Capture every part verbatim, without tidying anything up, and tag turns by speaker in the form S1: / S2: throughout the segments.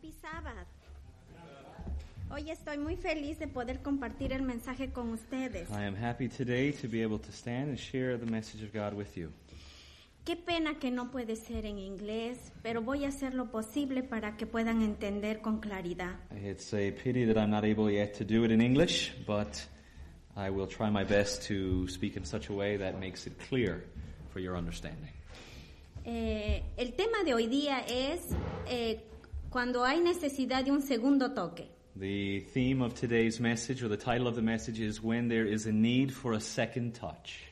S1: Happy Sabbath. Hoy estoy muy feliz de poder compartir el mensaje con ustedes.
S2: I am happy today to be able to stand and share the message of God with you.
S1: Qué pena que no puede ser en inglés, pero voy a hacer lo posible para que puedan entender con claridad.
S2: It's a pity that I'm not able yet to do it in English, but I will try my best to speak in such a way that makes it clear for your understanding.
S1: Eh, el tema de hoy día es eh, cuando hay necesidad de un segundo toque.
S2: The theme of today's message, or the title of the message, is When There is a Need for a Second Touch.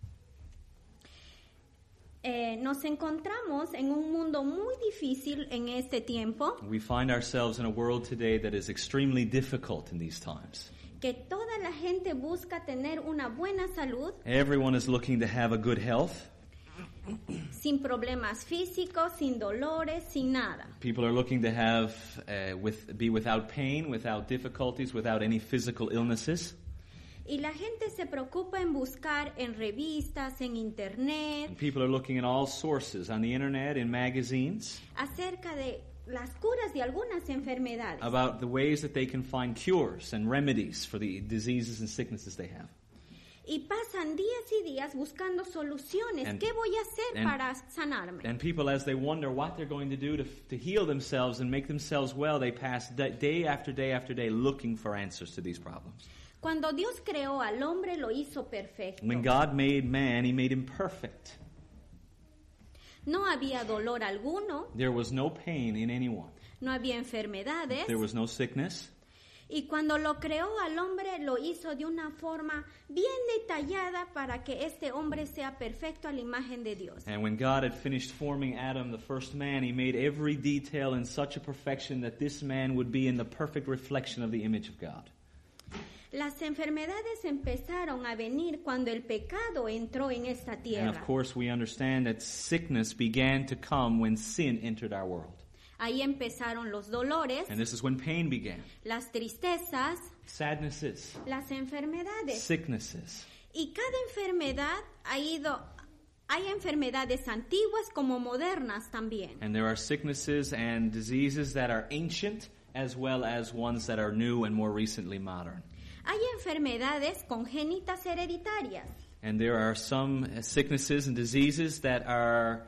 S1: Eh, nos encontramos en un mundo muy difícil en este tiempo.
S2: We find ourselves in a world today that is extremely difficult in these times.
S1: Que toda la gente busca tener una buena salud.
S2: Everyone is looking to have a good health.
S1: Sin problemas físicos, sin dolores, sin nada.
S2: People are looking to have, uh, with, be without pain, without difficulties, without any physical illnesses.
S1: Y la gente se preocupa en buscar en revistas, en internet.
S2: And people are looking at all sources, on the internet, in magazines,
S1: acerca de las curas de algunas enfermedades.
S2: about the ways that they can find cures and remedies for the diseases and sicknesses they have.
S1: Y pasan días y días buscando soluciones.
S2: And-
S1: ¿Qué voy a hacer
S2: and-
S1: para sanarme?
S2: And people, as they wonder what they're going to do to, to heal themselves and make themselves well, they pass da- day after day after day looking for answers to these problems.
S1: Cuando Dios creó al hombre, lo hizo perfecto.
S2: When God made man, He made him perfect.
S1: No había dolor alguno,
S2: There was no pain in anyone.
S1: no había enfermedades.
S2: There was no sickness.
S1: Y cuando lo creó al hombre, lo hizo de una forma bien detallada para que este hombre sea perfecto a la imagen de Dios.
S2: And when God had finished forming Adam, the first man, He made every detail in such a perfection that this man would be in the perfect reflection of the image of God.
S1: Las enfermedades empezaron a venir cuando el pecado entró en esta
S2: And
S1: tierra.
S2: of course, we understand that sickness began to come when sin entered our world.
S1: Ahí empezaron los dolores,
S2: And this is when pain began.
S1: las tristezas,
S2: Sadnesses,
S1: las enfermedades.
S2: sicknesses.
S1: Y cada enfermedad ha ido, hay enfermedades antiguas como modernas también.
S2: And there are sicknesses and diseases that are ancient as well as ones that are new and more recently modern.
S1: Hay enfermedades congénitas hereditarias.
S2: And there are some sicknesses and diseases that are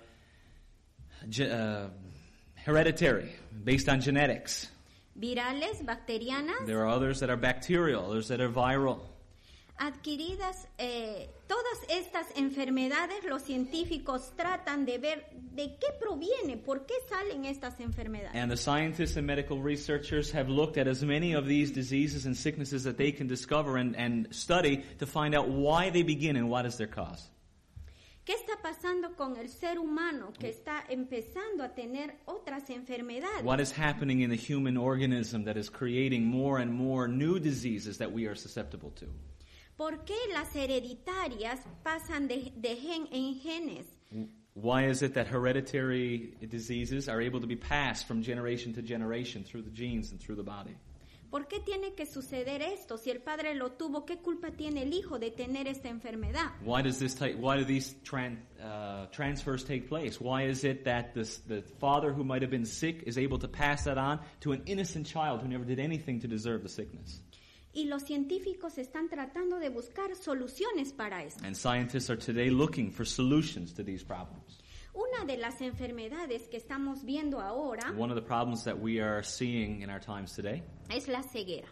S2: ge- uh, hereditary, based on genetics.
S1: Virales, bacterianas,
S2: There are others that are bacterial, others that are viral.
S1: adquiridas. Eh, todas estas enfermedades los científicos tratan de ver de qué proviene, por qué salen estas enfermedades.
S2: And the scientists and medical researchers have looked at as many of these diseases and sicknesses that they can discover and, and study to find out why they begin and what is their cause.
S1: ¿Qué está pasando con el ser humano que está empezando a tener otras enfermedades?
S2: What is happening in the human organism that is creating more and more new diseases that we are susceptible to?
S1: ¿Por qué las hereditarias pasan de, de gen en genes?
S2: Why is it that hereditary diseases are able to be passed from generation to generation through the genes and through the body?
S1: ¿Por qué tiene que suceder esto? Si el padre lo tuvo, ¿qué culpa tiene el hijo de tener esta enfermedad?
S2: Why does this type, why do these tran, uh, transfers take place? Why is it that this, the father who might have been sick is able to pass that on to an innocent child who never did anything to deserve the sickness?
S1: Y los científicos están tratando de buscar soluciones para esto.
S2: And scientists are today looking for solutions to these problems.
S1: Una de las enfermedades que estamos viendo ahora
S2: One of the problems that we are seeing in our times today
S1: es la ceguera.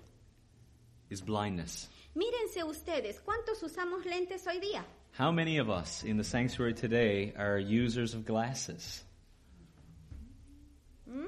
S2: is blindness.
S1: Mírense ustedes, ¿cuántos usamos lentes hoy día?
S2: How many of us in the sanctuary today are users of glasses?
S1: ¿Mm?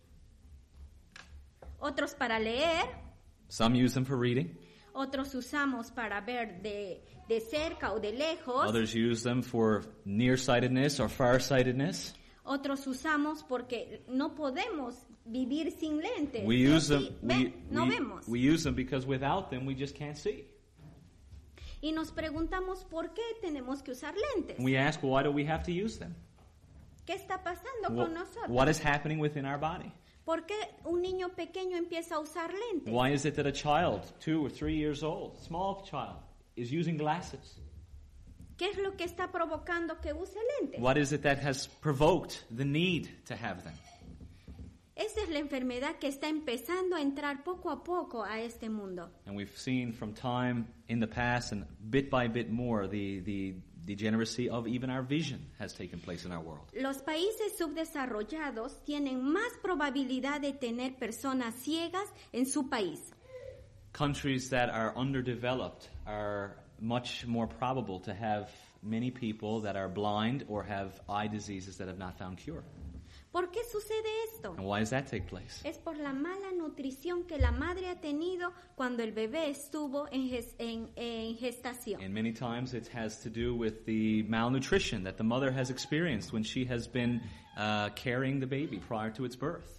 S1: Otros para leer,
S2: Some use them for reading.
S1: otros usamos para ver de, de cerca o de lejos,
S2: Others use them for nearsightedness or farsightedness.
S1: otros usamos porque no podemos vivir sin lentes.
S2: We
S1: Sí,
S2: use them.
S1: sí,
S2: We,
S1: ven, no
S2: we,
S1: vemos.
S2: we use them because without them we just can't see.
S1: Y nos preguntamos por qué tenemos que usar lentes.
S2: And we ask, well, why do we have to use them?
S1: ¿Qué está pasando
S2: Wha-
S1: con nosotros?
S2: What is happening within our body?
S1: ¿Por qué un niño pequeño empieza a usar lentes?
S2: Why is it that a child, two or three years old, small child, is using glasses?
S1: ¿Qué es lo que está provocando que use lentes?
S2: What is it that has provoked the need to have them?
S1: Es de es la enfermedad que está empezando a entrar poco a poco a este mundo.
S2: And we've seen from time in the past and bit by bit more the, the degeneracy of even our vision has taken place in our world.
S1: Los países subdesarrollados tienen más probabilidad de tener personas ciegas en su país.
S2: Countries that are underdeveloped are much more probable to have many people that are blind or have eye diseases that have not found cure.
S1: ¿Por qué sucede esto?
S2: And why does that take place?
S1: Es por la mala nutrición que la madre ha tenido cuando el bebé estuvo en, ges- en, en gestación.
S2: And many times it has to do with the malnutrition that the mother has experienced when she has been uh, carrying the baby prior to its birth.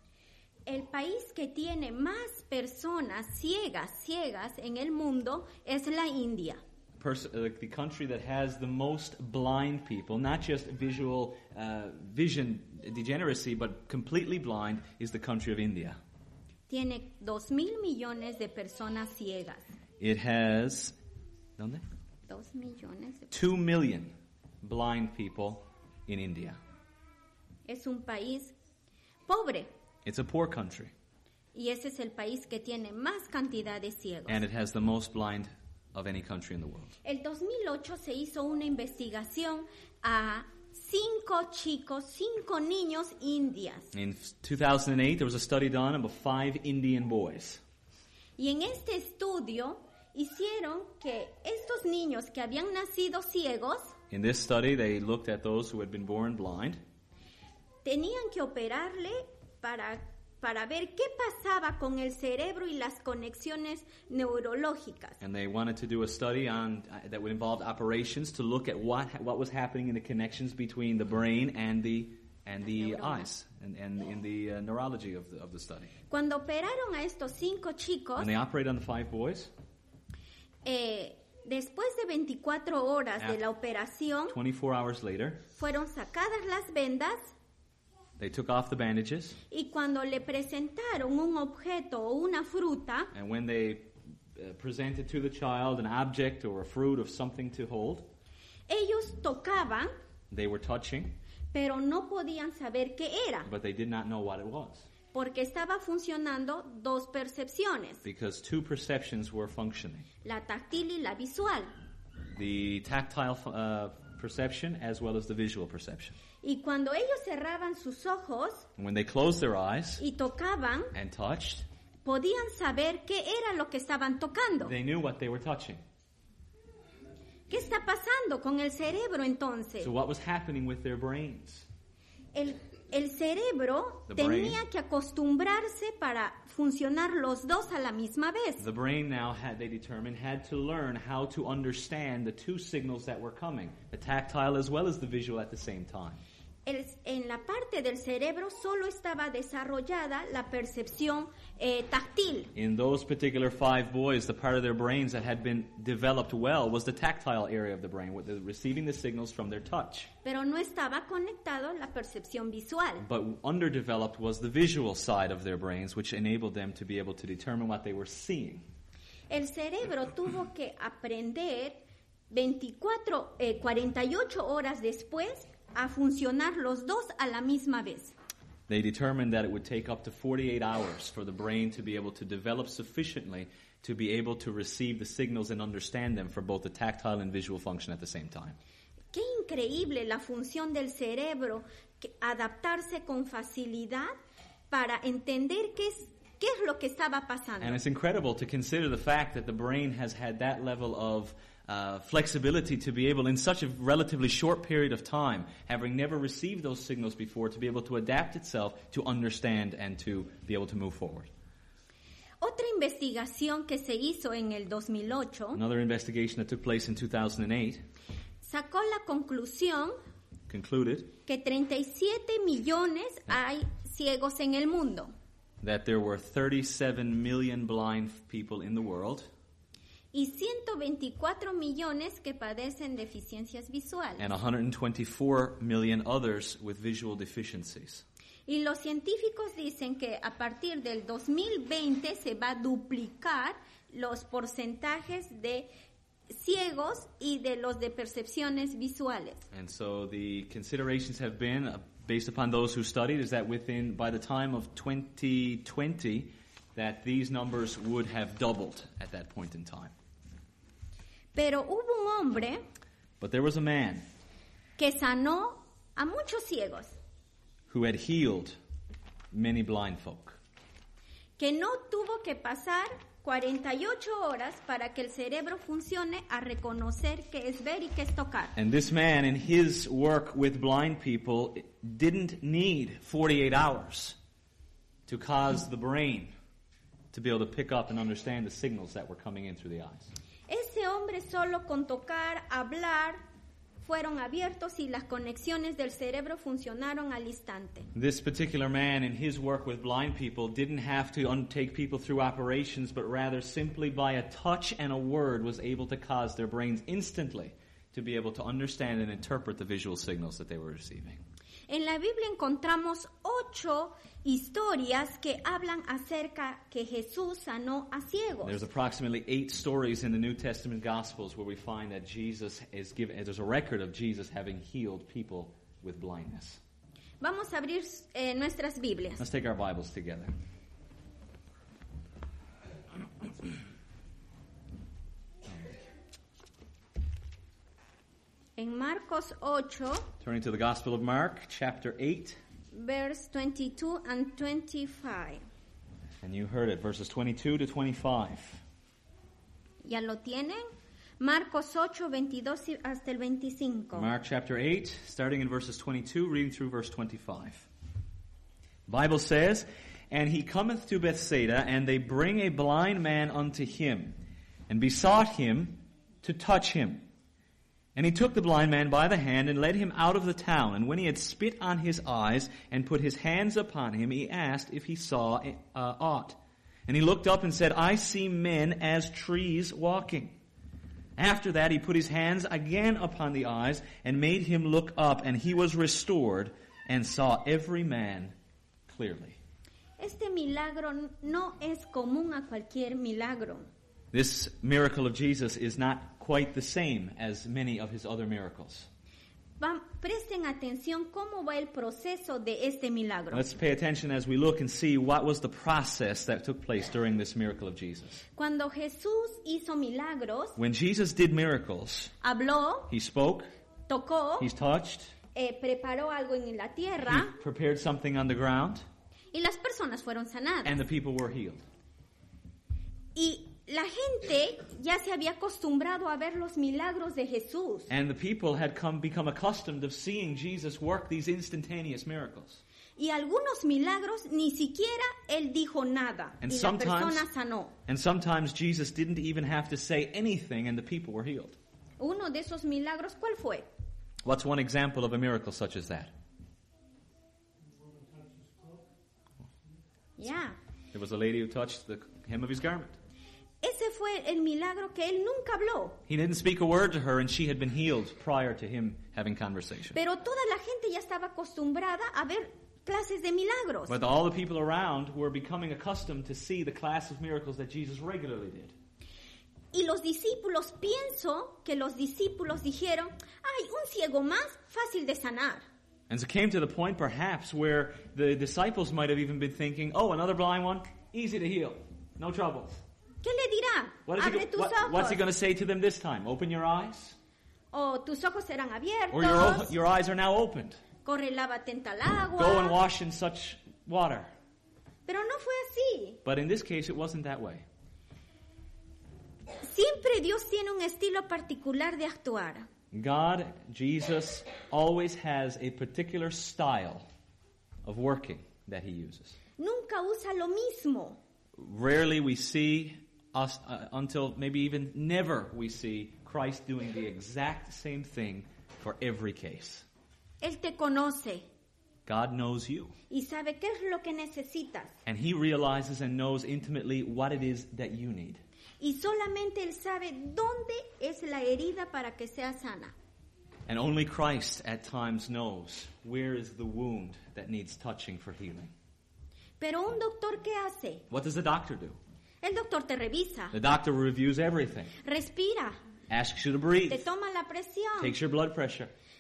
S1: El país que tiene más personas ciegas, ciegas en el mundo es la India.
S2: Pers- uh, the country that has the most blind people, not just visual uh, vision degeneracy, but completely blind, is the country of India.
S1: Tiene dos mil millones de personas ciegas.
S2: It has, ¿dónde?
S1: Dos millones. De...
S2: Two million blind people in India.
S1: Es un país pobre.
S2: It's a poor country.
S1: Y ese es el país que tiene más cantidad de ciegos.
S2: And it has the most blind of any country in the world.
S1: El dos mil ocho se hizo una investigación a cinco chicos, cinco niños indias.
S2: In two thousand eight, there was a study done about five Indian boys.
S1: Y en este estudio hicieron que estos niños que habían nacido ciegos
S2: In this study, they looked at those who had been born blind.
S1: tenían que operarle para, para ver qué pasaba con el cerebro y las conexiones neurológicas.
S2: And they wanted to do a study on uh, that would involve operations to look at what what was happening in the connections between the brain and the and the eyes and, and in the uh, neurology of the, of the study.
S1: Cuando operaron a estos cinco chicos,
S2: When they operated on the five boys,
S1: eh, después de veinticuatro horas de la operación,
S2: twenty-four hours later,
S1: fueron sacadas las vendas
S2: they took off the bandages,
S1: y cuando le presentaron un objeto o una fruta,
S2: and when they uh, presented to the child an object or a fruit of something to hold,
S1: ellos tocaban,
S2: they were touching,
S1: pero no podían saber qué era,
S2: but they did not know what it was,
S1: porque estaba funcionando dos percepciones,
S2: because two perceptions were functioning.
S1: la táctil y la visual.
S2: The tactile uh, perception as well as the visual perception.
S1: Y cuando ellos cerraban sus ojos
S2: And when they closed their eyes
S1: y tocaban,
S2: and touched,
S1: podían saber qué era lo que estaban tocando.
S2: they knew what they were touching.
S1: ¿Qué está pasando con el cerebro entonces?
S2: So what was happening with their brains?
S1: El, el cerebro
S2: The
S1: tenía
S2: brain.
S1: que acostumbrarse para funcionar los dos a la misma vez.
S2: The brain now, had they determined, had to learn how to understand the two signals that were coming, the tactile as well as the visual at the same time.
S1: El- en la parte del cerebro solo estaba desarrollada la percepción eh, táctil,
S2: In those particular five boys, the part of their brains that had been developed well was the tactile area of the brain, with the, receiving the signals from their touch.
S1: pero no estaba conectado la percepción visual.
S2: But underdeveloped was the visual side of their brains, which enabled them to be able to determine what they were seeing.
S1: El cerebro tuvo que aprender veinticuatro, eh, cuarenta y ocho horas después a funcionar los dos a la misma vez.
S2: They determined that it would take up to forty-eight hours for the brain to be able to develop sufficiently to be able to receive the signals and understand them for both the tactile and visual function at the same time.
S1: Qué increíble la función del cerebro, que adaptarse con facilidad para entender qué es, qué es lo que estaba pasando.
S2: And it's incredible to consider the fact that the brain has had that level of uh, flexibility to be able, in such a relatively short period of time, having never received those signals before, to be able to adapt itself to understand and to be able to move forward.
S1: Otra investigación que se hizo en el dos mil ocho
S2: Another investigation that took place in two thousand eight
S1: sacó la conclusión
S2: concluded
S1: que treinta y siete millones hay ciegos en el mundo
S2: that there were thirty-seven million blind people in the world
S1: y ciento veinticuatro millones que padecen deficiencias visuales.
S2: and one hundred twenty-four million others with visual deficiencies.
S1: Y los científicos dicen que a partir del dos mil veinte se va a duplicar los porcentajes de ciegos y de los de percepciones visuales.
S2: And so the considerations have been, uh, based upon those who studied, is that within, by the time of twenty twenty, that these numbers would have doubled at that point in time.
S1: Pero hubo un hombre
S2: But there was a man
S1: que sanó a muchos ciegos,
S2: who had healed many blind folk,
S1: que no tuvo que pasar cuarenta y ocho horas para que el cerebro funcione a reconocer que es ver y que es tocar.
S2: and this man in his work with blind people didn't need forty-eight hours to cause the brain to be able to pick up and understand the signals that were coming in through the eyes.
S1: Ese hombre solo con tocar, hablar, fueron abiertos y las conexiones del cerebro funcionaron al instante.
S2: This particular man in his work with blind people didn't have to un- take people through operations, but rather simply by a touch and a word was able to cause their brains instantly to be able to understand and interpret the visual signals that they were receiving.
S1: En la Biblia encontramos ocho historias que hablan acerca que Jesús sanó a ciegos.
S2: There's approximately eight stories in the New Testament Gospels where we find that Jesus is given, there's a record of Jesus having healed people with blindness.
S1: Vamos a abrir eh, nuestras Biblias.
S2: Let's take our Bibles together.
S1: En Marcos ocho,
S2: Turning to the Gospel of Mark, chapter eight.
S1: verse twenty-two and twenty-five.
S2: And you heard it, verses twenty-two to twenty-five.
S1: ¿Ya lo tienen? Marcos ocho, veintidós y- hasta el veinticinco.
S2: Mark chapter eight, starting in verses twenty-two, reading through verse twenty-five. The Bible says, "And he cometh to Bethsaida, and they bring a blind man unto him, and besought him to touch him. And he took the blind man by the hand, and led him out of the town. And when he had spit on his eyes, and put his hands upon him, he asked if he saw uh, aught. And he looked up and said, I see men as trees walking. After that he put his hands again upon the eyes, and made him look up, and he was restored, and saw every man clearly."
S1: Este milagro no es común a cualquier milagro.
S2: This miracle of Jesus is not quite the same as many of his other miracles.
S1: Va- presten atención cómo va el proceso de este milagro.
S2: Let's pay attention as we look and see what was the process that took place during this miracle of Jesus.
S1: Cuando Jesús hizo milagros,
S2: When Jesus did miracles,
S1: habló,
S2: he spoke,
S1: tocó,
S2: he touched,
S1: eh, preparó algo en la
S2: he
S1: tierra
S2: prepared something on the ground,
S1: y las personas fueron sanadas.
S2: and the people were healed.
S1: Y la gente ya se había acostumbrado a ver los milagros de Jesús.
S2: And the people had come become accustomed of seeing Jesus work these instantaneous miracles.
S1: Y algunos milagros ni siquiera él dijo nada
S2: And
S1: y la
S2: sometimes-
S1: persona sanó.
S2: And sometimes Jesus didn't even have to say anything and the people were healed.
S1: Uno de esos milagros, ¿cuál fue?
S2: What's one example of a miracle such as that?
S1: Ya.
S2: There was a lady who touched the hem of his garment.
S1: Ese fue el milagro que él nunca habló.
S2: He didn't speak a word to her, and she had been healed prior to him having conversation.
S1: Pero toda la gente ya estaba acostumbrada a ver clases de milagros.
S2: But all the people around were becoming accustomed to see the class of miracles that Jesus regularly did.
S1: Y los discípulos, pienso que los discípulos dijeron, ay, un ciego más, fácil de sanar.
S2: And so it came to the point, perhaps, where the disciples might have even been thinking, oh, another blind one? Easy to heal. No troubles.
S1: ¿Qué le dirá?
S2: What is he,
S1: Abre
S2: go-
S1: tus
S2: what-
S1: ojos.
S2: what's he going to say to them this time? Open your eyes?
S1: O tus ojos serán abiertos.
S2: Or your, o- your eyes are now opened.
S1: Corre, lávate en tal agua.
S2: Go and wash in such water.
S1: Pero no fue así.
S2: But in this case, it wasn't that way.
S1: Siempre Dios tiene un estilo particular de actuar.
S2: God, Jesus, always has a particular style of working that he uses.
S1: Nunca usa lo mismo.
S2: Rarely we see us, uh, until maybe even never we see Christ doing the exact same thing for every case.
S1: Él te conoce
S2: God knows you.
S1: y sabe qué es lo que necesitas.
S2: And he realizes and knows intimately what it is that you need.
S1: Y solamente Él sabe dónde es la herida para que sea sana.
S2: And only Christ at times knows where is the wound that needs touching for healing.
S1: Pero un doctor, ¿qué hace?
S2: What does the doctor do?
S1: El doctor te revisa,
S2: The doctor reviews everything,
S1: respira,
S2: asks you to breathe,
S1: te toma la presión,
S2: takes your blood pressure,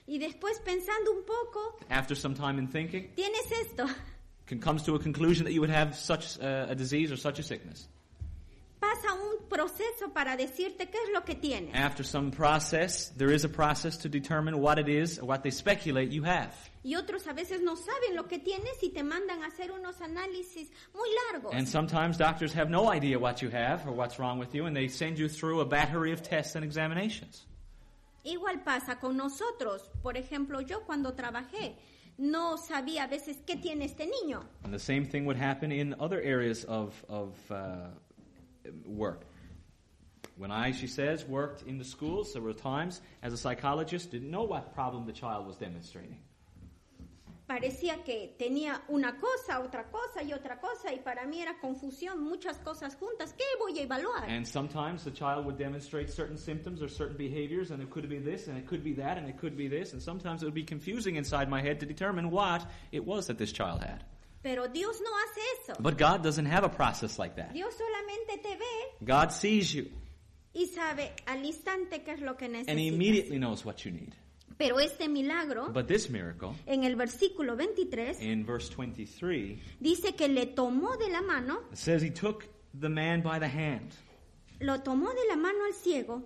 S1: Y después pensando un poco,
S2: after some time in thinking,
S1: tienes esto.
S2: can, comes to a conclusion that you would have such uh, a disease or such a sickness.
S1: Pasa un proceso para decirte qué es lo que tienes.
S2: After some process, there is a process to determine what it is, or what they speculate you have.
S1: Y otros a veces no saben lo que tienes y te mandan a hacer unos análisis muy largos.
S2: And sometimes doctors have no idea what you have or what's wrong with you, and they send you through a battery of tests and examinations.
S1: Igual pasa con nosotros. Por ejemplo, yo cuando trabajé no sabía a veces qué tiene este niño.
S2: And the same thing would happen in other areas of, of uh, work. When I, she says, worked in the schools several times as a psychologist, didn't know what problem the child was demonstrating.
S1: Parecía que tenía una cosa, otra cosa y otra cosa, y para mí era confusión, muchas cosas juntas. ¿Qué voy a evaluar?
S2: And sometimes the child would demonstrate certain symptoms or certain behaviors, and it could be this, and it could be that, and it could be this, and sometimes it would be confusing inside my head to determine what it was that this child had.
S1: Pero Dios no hace eso.
S2: But God doesn't have a process like that.
S1: Dios solamente te ve
S2: God sees you,
S1: y sabe al instante qué es lo que
S2: and He
S1: necesitas.
S2: immediately knows what you need.
S1: Pero este milagro,
S2: But this miracle,
S1: en el versículo veintitrés,
S2: in verse twenty-three,
S1: dice que le tomó de la mano,
S2: it says He took the man by the hand.
S1: lo tomó de la mano al ciego,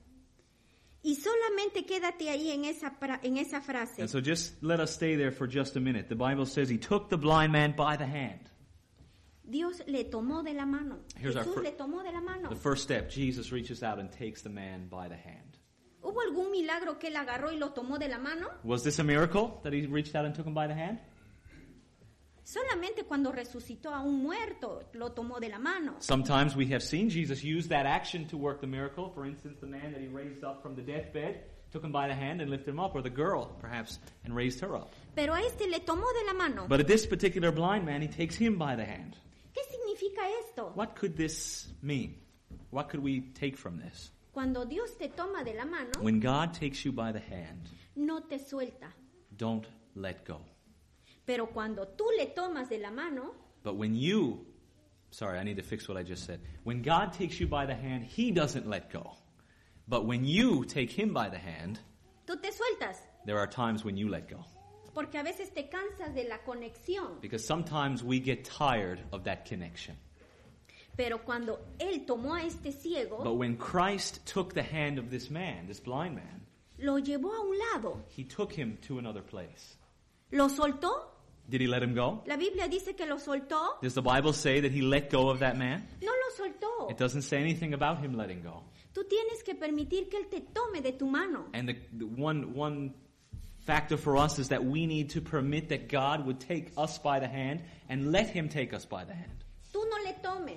S1: y solamente quédate ahí en esa, pra- en esa frase.
S2: And so just let us stay there for just a minute. The Bible says He took the blind man by the hand.
S1: Dios le tomó de la mano.
S2: Here's our
S1: Jesús
S2: fir-
S1: le tomó de la mano.
S2: The first step, Jesus reaches out and takes the man by the hand.
S1: ¿Hubo algún milagro que él agarró y lo tomó de la mano?
S2: Was this a miracle that He reached out and took him by the hand?
S1: Solamente cuando resucitó a un muerto lo tomó de la mano.
S2: Sometimes we have seen Jesus use that action to work the miracle. For instance, the man that He raised up from the deathbed, took him by the hand and lifted him up, or the girl, perhaps, and raised her up.
S1: Pero a este le tomó de la mano.
S2: But at this particular blind man, He takes him by the hand.
S1: ¿Qué significa esto?
S2: What could this mean? What could we take from this?
S1: Cuando Dios te toma de la mano,
S2: When God takes you by the hand,
S1: no te suelta.
S2: don't let go.
S1: Pero cuando tú le tomas de la mano,
S2: But when you, sorry, I need to fix what I just said. When God takes you by the hand, He doesn't let go. But when you take Him by the hand,
S1: tú te sueltas.
S2: there are times when you let go.
S1: Porque a veces te cansas de la conexión.
S2: Because sometimes we get tired of that connection.
S1: Pero cuando Él tomó a este ciego,
S2: But when Christ took the hand of this man, this blind man,
S1: lo llevó a un lado.
S2: He took him to another place.
S1: ¿Lo soltó?
S2: Did He let him go?
S1: La Biblia dice que lo soltó.
S2: Does the Bible say that He let go of that man?
S1: No lo soltó.
S2: It doesn't say anything about Him letting go.
S1: Tú tienes que permitir que Él te tome de tu mano.
S2: And the, the one, one factor for us is that we need to permit that God would take us by the hand and let Him take us by the hand.
S1: Tú no le tomes.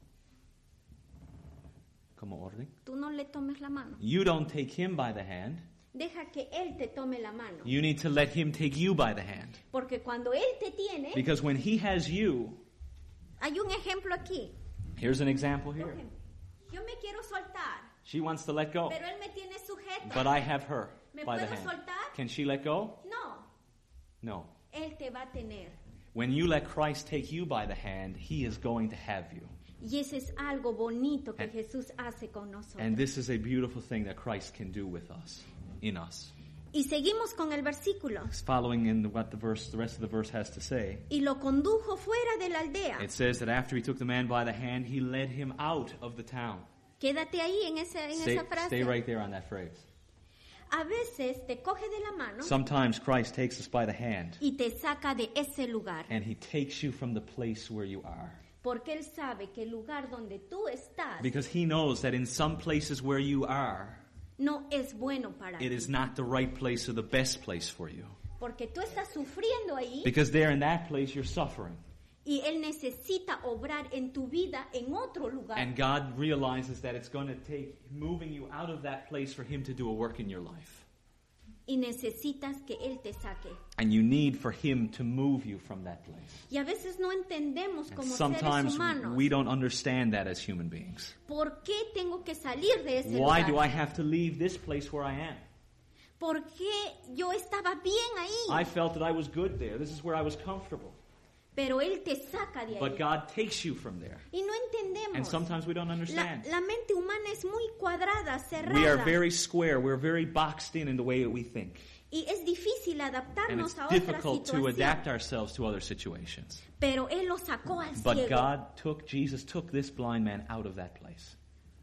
S2: Como orden.
S1: Tú no le tomes la mano.
S2: You don't take Him by the hand.
S1: Deja que Él te tome la mano.
S2: You need to let Him take you by the hand.
S1: Porque cuando Él te tiene,
S2: Because when He has you,
S1: hay un ejemplo aquí.
S2: here's an example here.
S1: Yo me quiero soltar,
S2: She wants to let go,
S1: pero Él me tiene sujeta.
S2: but I have her
S1: ¿Me
S2: by the
S1: puedo
S2: hand.
S1: soltar?
S2: Can she let go?
S1: No,
S2: No.
S1: Él te va a tener.
S2: When you let Christ take you by the hand, He is going to have you.
S1: Y ese es algo bonito que
S2: And-
S1: Jesús hace con nosotros.
S2: And this is a beautiful thing that Christ can do with us, in us.
S1: Y seguimos con el versículo.
S2: Following in what the verse, the rest of the verse has to say,
S1: Y lo condujo fuera de la aldea.
S2: it says that after He took the man by the hand, He led him out of the town.
S1: Quédate ahí en, esa, en
S2: Stay,
S1: esa frase.
S2: stay right there on that phrase.
S1: A veces te coge de la mano
S2: Sometimes Christ takes us by the hand,
S1: y te saca de ese lugar.
S2: and He takes you from the place where you are.
S1: Porque Él sabe que el lugar donde tú estás
S2: Because He knows that in some places where you are,
S1: no es bueno para
S2: it
S1: ti.
S2: is not the right place or the best place for you.
S1: Porque tú estás sufriendo ahí
S2: Because there in that place you're suffering.
S1: y Él necesita obrar en tu vida en otro lugar.
S2: And God realizes that it's going to take moving you out of that place for Him to do a work in your life.
S1: Y necesitas que Él te saque.
S2: And you need for Him to move you from that place.
S1: Y a veces no entendemos
S2: And
S1: como seres
S2: sometimes
S1: humanos.
S2: we don't understand that as human beings.
S1: ¿Por qué tengo que salir de ese
S2: Why
S1: lugar?
S2: do I have to leave this place where I am?
S1: ¿Por qué yo estaba bien ahí?
S2: I felt that I was good there. This is where I was comfortable.
S1: Pero Él te saca de ahí.
S2: But God takes you from there.
S1: Y no entendemos.
S2: And sometimes we don't
S1: La,
S2: understand.
S1: la mente humana es muy cuadrada, cerrada.
S2: We are very square. We're very boxed in in the way that we think.
S1: Y es difícil
S2: And
S1: adaptarnos
S2: it's
S1: a otra
S2: difficult to
S1: situación.
S2: adapt ourselves to other situations.
S1: Pero Él lo sacó al
S2: But
S1: ciego.
S2: God took, Jesus took this blind man out of that place.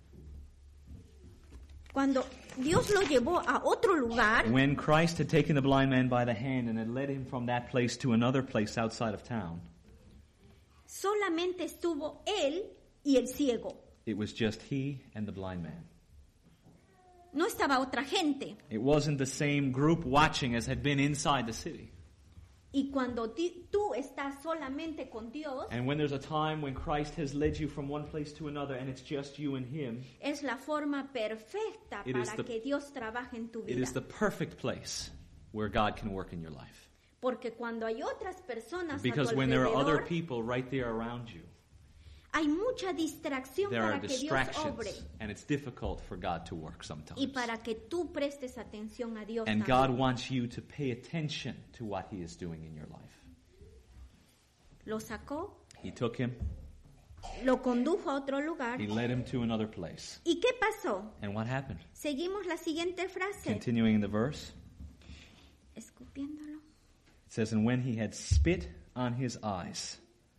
S1: Cuando Dios lo llevó a otro lugar,
S2: When Christ had taken the blind man by the hand and had led him from that place to another place outside of town,
S1: solamente estuvo Él y el ciego.
S2: it was just he and the blind man.
S1: No estaba otra gente.
S2: It wasn't the same group watching as had been inside the city.
S1: Y cuando ti- tú estás solamente con Dios,
S2: And when there's a time when Christ has led you from one place to another and it's just you and him,
S1: es la forma perfecta
S2: It is
S1: para
S2: the-
S1: que Dios trabaje en tu
S2: it
S1: vida.
S2: is the perfect place where God can work in your life.
S1: Porque cuando hay otras personas
S2: Because
S1: a tu
S2: when there are other
S1: alrededor,
S2: people right there around you,
S1: hay mucha distracción
S2: there are
S1: para que Dios
S2: distractions,
S1: obre
S2: and it's difficult for God to work
S1: y
S2: sometimes.
S1: para que tú prestes atención a Dios
S2: And
S1: también.
S2: God wants you to pay attention to what He is doing in your life.
S1: Lo sacó,
S2: He took him,
S1: lo condujo a otro lugar.
S2: He led him to another place.
S1: ¿Y qué pasó?
S2: And what happened?
S1: Seguimos la siguiente frase.
S2: Continuing in the verse,
S1: Escupiéndolo.
S2: it says, and when he had spit on his eyes,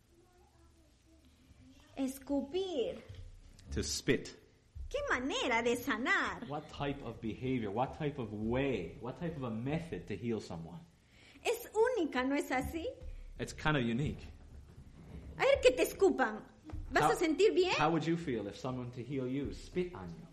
S1: Escupir.
S2: to spit.
S1: ¿Qué manera de sanar?
S2: What type of behavior, what type of way, what type of a method to heal someone?
S1: Es única, ¿no es así?
S2: It's kind of unique.
S1: A ver que te escupan. ¿Vas
S2: How-
S1: a sentir bien?
S2: How would you feel if someone to heal you spit on you?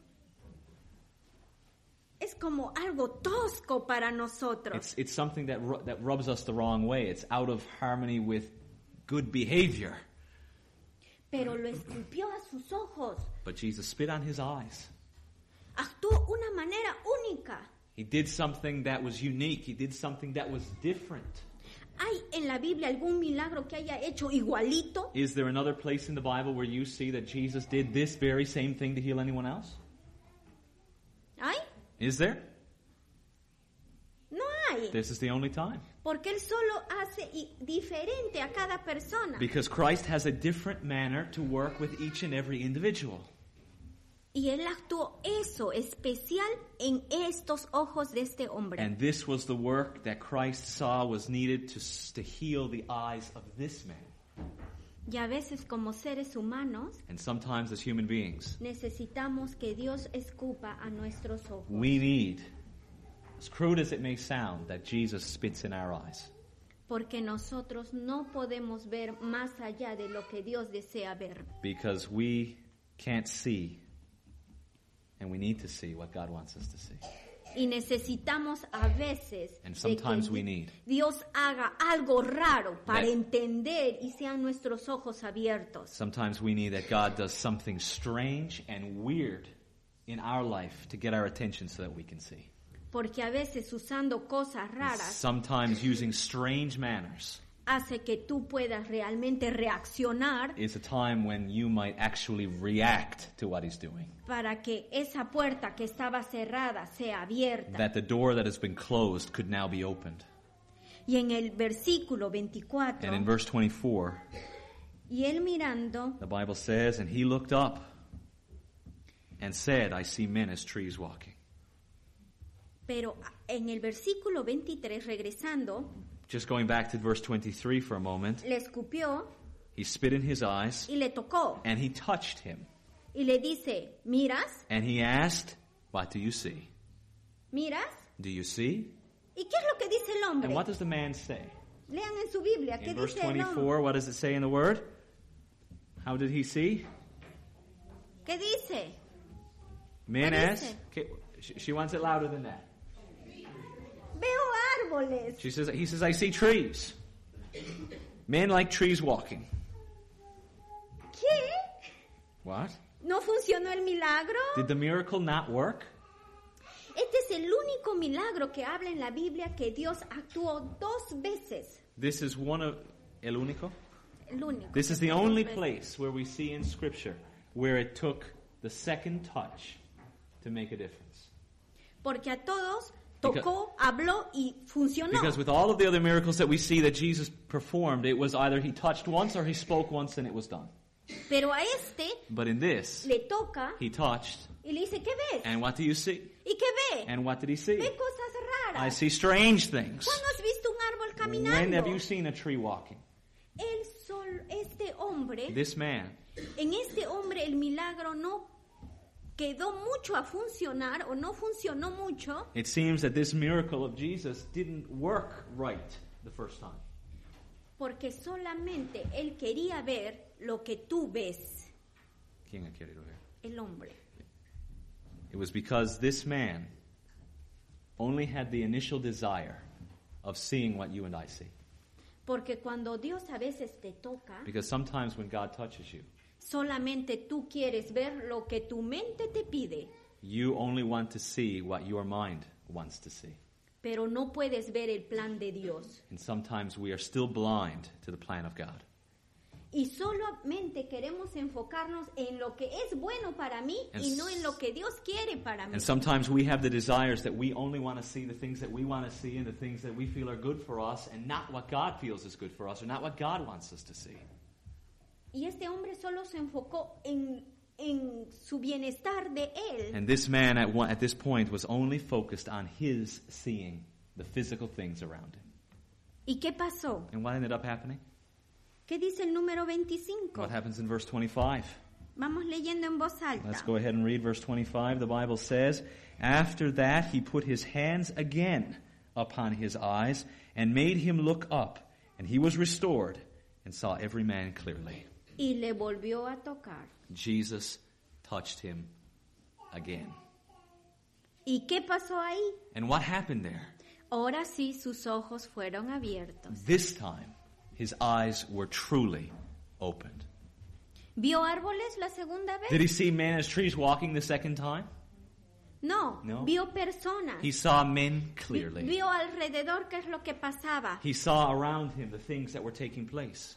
S1: Es como algo tosco para nosotros.
S2: It's, it's something that, ru- that rubs us the wrong way. It's out of harmony with good behavior.
S1: Pero lo escupió a sus ojos.
S2: But Jesus spit on his eyes.
S1: Actuó una manera única.
S2: He did something that was unique. He did something that was different.
S1: ¿Hay en la Biblia algún milagro que haya hecho igualito?
S2: Is there another place in the Bible where you see that Jesus did this very same thing to heal anyone else?
S1: ¿Hay?
S2: Is there?
S1: No hay.
S2: This is the only time.
S1: Porque Él solo hace i- diferente a cada persona.
S2: Because Christ has a different manner to work with each and every individual.
S1: Y Él actuó eso especial en estos ojos de este hombre.
S2: And this was the work that Christ saw was needed to, s- to heal the eyes of this man.
S1: Y a veces como seres humanos
S2: And sometimes as human beings,
S1: necesitamos que Dios escupa a nuestros ojos.
S2: we need, as crude as it may sound, that Jesus spits in our eyes.
S1: Porque nosotros no podemos ver más allá de lo que Dios desea ver.
S2: Because we can't see, and we need to see what God wants us to see.
S1: Y necesitamos a veces
S2: And
S1: de
S2: sometimes
S1: que
S2: we need
S1: Dios haga algo raro para
S2: that-
S1: entender y sean nuestros ojos abiertos.
S2: Sometimes we need that God does something strange and weird in our life to get our attention so that we can see.
S1: Porque a veces usando cosas raras
S2: Sometimes using strange manners
S1: hace que tú puedas realmente reaccionar
S2: is a time when you might actually react to what he's doing.
S1: para que esa puerta que estaba cerrada sea abierta.
S2: That the door that has been closed could now be opened.
S1: Y en el versículo veinticuatro,
S2: And in verse twenty-four,
S1: y él mirando,
S2: the Bible says, and he looked up and said, I see men as trees walking.
S1: pero en el versículo veintitrés, regresando,
S2: Just going back to verse twenty-three for a moment,
S1: le escupió
S2: he spit in his eyes
S1: y le tocó.
S2: and he touched him.
S1: Y le dice, ¿miras?
S2: And he asked, what do you see?
S1: ¿Miras?
S2: Do you see?
S1: ¿Y qué es lo que dice el hombre?
S2: And what does the man say?
S1: Lean en su Biblia, ¿qué
S2: In verse
S1: dice el hombre?
S2: twenty-four, what does it say in the word? How did he see?
S1: ¿Qué dice?
S2: Man
S1: What
S2: asked.
S1: is it?
S2: Okay, she, she wants it louder than that.
S1: Veo árboles.
S2: She says, he says, I see trees. Men like trees walking.
S1: ¿Qué?
S2: What?
S1: ¿No funcionó el milagro?
S2: Did the miracle not work?
S1: Este es el único milagro que habla en la Biblia que Dios actuó dos veces.
S2: This is one of el único.
S1: El único.
S2: This
S1: que
S2: is the
S1: actuó dos
S2: only
S1: veces.
S2: place where we see in Scripture where it took the second touch to make a difference.
S1: Porque a todos tocó, habló y funcionó.
S2: Because with all of the other miracles that we see that Jesus performed, it was either he touched once or he spoke once and it was done.
S1: Pero a este
S2: But in this,
S1: le toca
S2: he touched,
S1: y le dice, ¿qué ves?
S2: and what do you see?
S1: ¿Y qué ve?
S2: And what did he see?
S1: Ve cosas raras.
S2: I see strange things.
S1: ¿Cuándo has visto un árbol
S2: When
S1: caminando?
S2: have you seen a tree walking?
S1: El sol, este hombre,
S2: This man,
S1: en este hombre el milagro no quedó mucho a funcionar o no funcionó mucho
S2: it seems that this miracle of Jesus didn't work right the first time.
S1: porque solamente él quería ver lo que tú ves,
S2: ¿Quién ha querido ver?
S1: el hombre.
S2: It was because this man only had the initial desire of seeing what you and I see.
S1: Porque cuando Dios a veces te toca,
S2: Because sometimes when God touches you,
S1: solamente tú quieres ver lo que tu mente te pide,
S2: you only want to see what your mind wants to see.
S1: pero no puedes ver el plan de Dios.
S2: And sometimes we are still blind to the plan of God.
S1: Y solamente queremos enfocarnos en lo que es bueno para mí
S2: And
S1: y no en lo que Dios quiere para mí.
S2: And sometimes we have the desires that we only want to see the things that we want to see and the things that we feel are good for us and not what God feels is good for us or not what God wants us to see.
S1: Y este hombre solo se enfocó en, en su bienestar de él.
S2: And this man at one, at this point was only focused on his seeing the physical things around him.
S1: ¿Y qué pasó?
S2: And what ended up happening?
S1: ¿Qué dice el número veinticinco?
S2: What happens in verse twenty-five?
S1: Vamos leyendo en voz alta.
S2: Let's go ahead and read verse twenty-five. The Bible says, "After that he put his hands again upon his eyes and made him look up, and he was restored and saw every man clearly."
S1: Y le volvió a tocar.
S2: Jesus touched him again.
S1: ¿Y qué pasó ahí?
S2: And what happened there?
S1: Ahora sí sus ojos fueron abiertos.
S2: This time, his eyes were truly opened.
S1: ¿Vio árboles la segunda vez?
S2: Did he see men as trees walking the second time?
S1: No,
S2: No.
S1: vio personas.
S2: He saw men
S1: Vi-
S2: clearly.
S1: Vio alrededor qué es lo que pasaba.
S2: He saw around him the things that were taking place.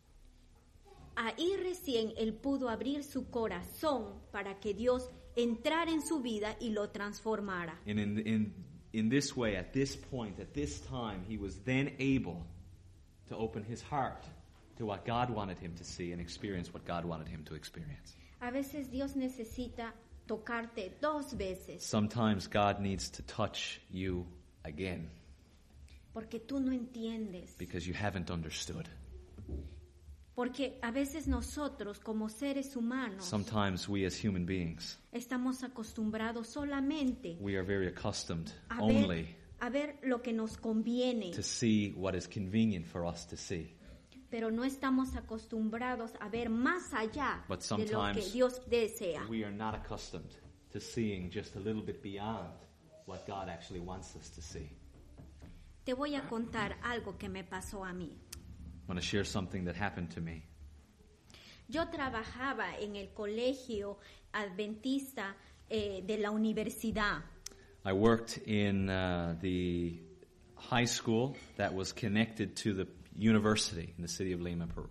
S1: Ahí recién él pudo abrir su corazón para que Dios entrara en su vida y lo transformara.
S2: And in, in, in this way, at this point, at this time, he was then able to open his heart to what God wanted him to see and experience what God wanted him to experience.
S1: A veces Dios necesita tocarte dos veces
S2: Sometimes God needs to touch you again
S1: porque tú no entiendes.
S2: because you haven't understood.
S1: Porque a veces nosotros como seres humanos
S2: Sometimes we as human beings,
S1: estamos acostumbrados solamente
S2: we are very accustomed
S1: a
S2: only
S1: ver, a ver lo que nos conviene,
S2: to see what is convenient for us to see.
S1: pero no estamos acostumbrados a ver más allá
S2: But
S1: de lo que
S2: sometimes
S1: Dios desea.
S2: We are not accustomed to seeing just a little bit beyond what God actually wants us to see.
S1: Te voy a contar algo que me pasó a mí.
S2: I want to share something that happened to me.
S1: Yo trabajaba en el colegio adventista eh, de la universidad.
S2: I worked in uh, the high school that was connected to the university in the city of Lima, Peru.